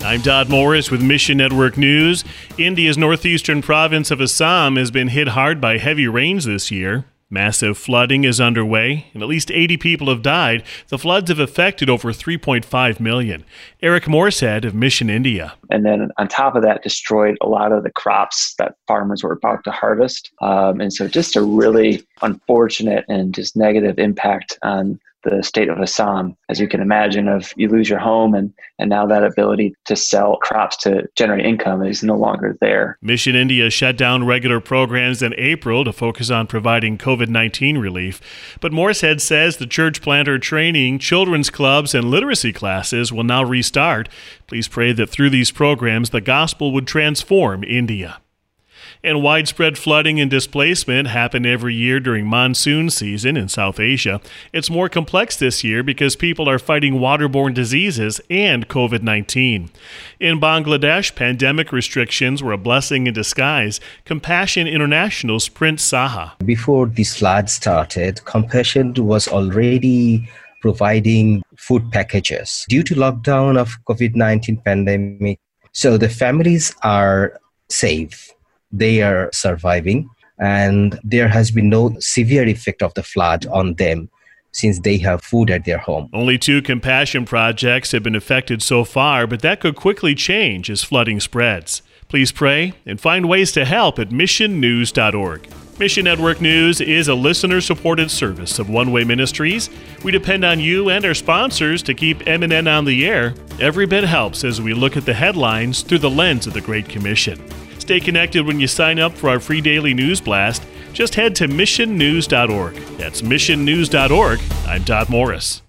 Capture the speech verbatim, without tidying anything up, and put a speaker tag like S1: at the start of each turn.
S1: I'm Todd Morris with Mission Network News. India's northeastern province of Assam has been hit hard by heavy rains this year. Massive flooding is underway, and at least eighty people have died. The floods have affected over three point five million. Eric Morsehead of Mission India.
S2: And then on top of that, destroyed a lot of the crops that farmers were about to harvest. Um, and so just a really unfortunate and just negative impact on the state of Assam. As you can imagine, of you lose your home and, and now that ability to sell crops to generate income is no longer there.
S1: Mission India shut down regular programs in April to focus on providing covid nineteen relief. But Morsehead says the church planter training, children's clubs, and literacy classes will now restart. Please pray that through these programs, the gospel would transform India. And widespread flooding and displacement happen every year during monsoon season in South Asia. It's more complex this year because people are fighting waterborne diseases and covid nineteen. In Bangladesh, pandemic restrictions were a blessing in disguise. Compassion International's Prince Saha.
S3: Before this flood started, Compassion was already providing food packages. Due to lockdown of covid nineteen pandemic, so the families are safe. They are surviving, and there has been no severe effect of the flood on them since they have food at their home.
S1: Only two compassion projects have been affected so far, but that could quickly change as flooding spreads. Please pray and find ways to help at mission news dot org. Mission Network News is a listener-supported service of One Way Ministries. We depend on you and our sponsors to keep M N N on the air. Every bit helps as we look at the headlines through the lens of the Great Commission. Stay connected when you sign up for our free daily news blast. Just head to mission news dot org. That's mission news dot org. I'm Todd Morris.